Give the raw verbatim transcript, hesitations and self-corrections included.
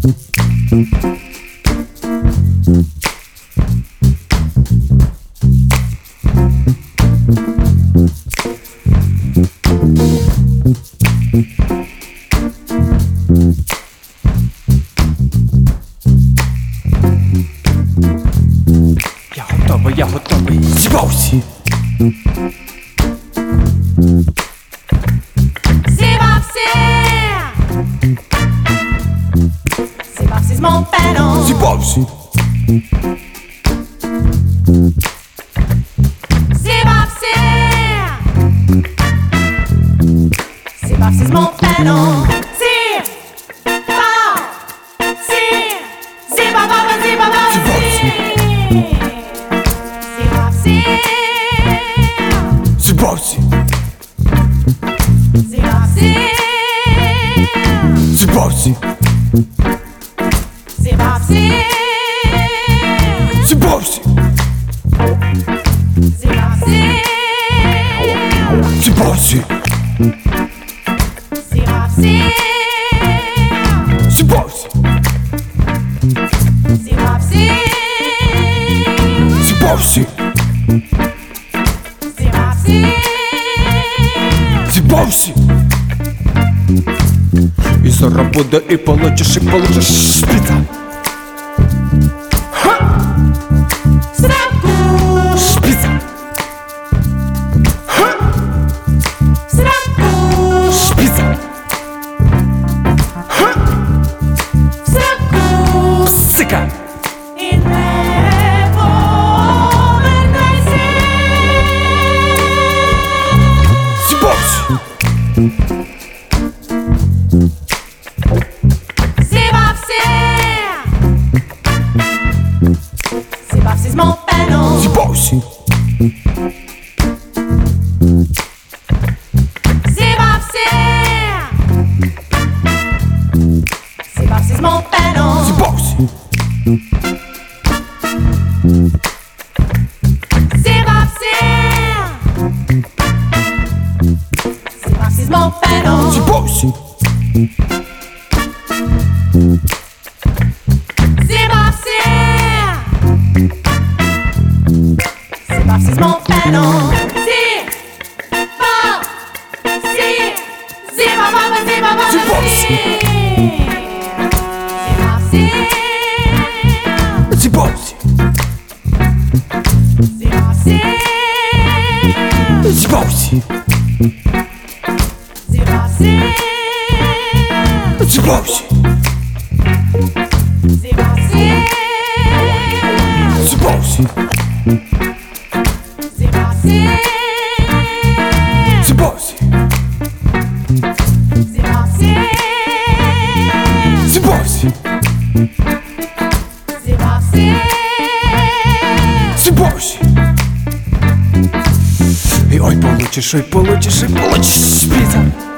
Я готовий, я готовий, зібався. Zébavsi, Zébavsi c'est mon prénom. Зібався. Zébavsi, Zébavsi c'est mon prénom. Zé, ba, zé, zébaba, zébaba, zé. Zébavsi, Зібався. Zébavsi, Зібався. Zébavsi, Зібався. Zébavsi, Зібався. Zébavsi, Зібався. Zébavsi, Зібався. Zébavsi, Зібався. І зараз буде, і получиш, і получиш шпіца. Sraku, Шпіца. sraku, Шпіца. sraku. Сика. І не повертайся. Зібався. Zébavsi, Zébavsi c'est mon prénom. Зібався. Zébavsi, Zébavsi c'est mon prénom. Зібався. Zébavsi, Zébavsi c'est mon prénom. Зібався. Zébavsi, Zébavsi c'est mon prénom. Zé, ba, zé, zébaba, zébaba, Zébavsi. Zébavsi, Зібався. Zébavsi, Зібався. Zébavsi, Зібався. Zébavsi, Зібався. Zébavsi, Зібався. Zébavsi, Зібався. Zébavsi, Зібався. І ой, получиш, ой, получиш, ой, получиш шпіца.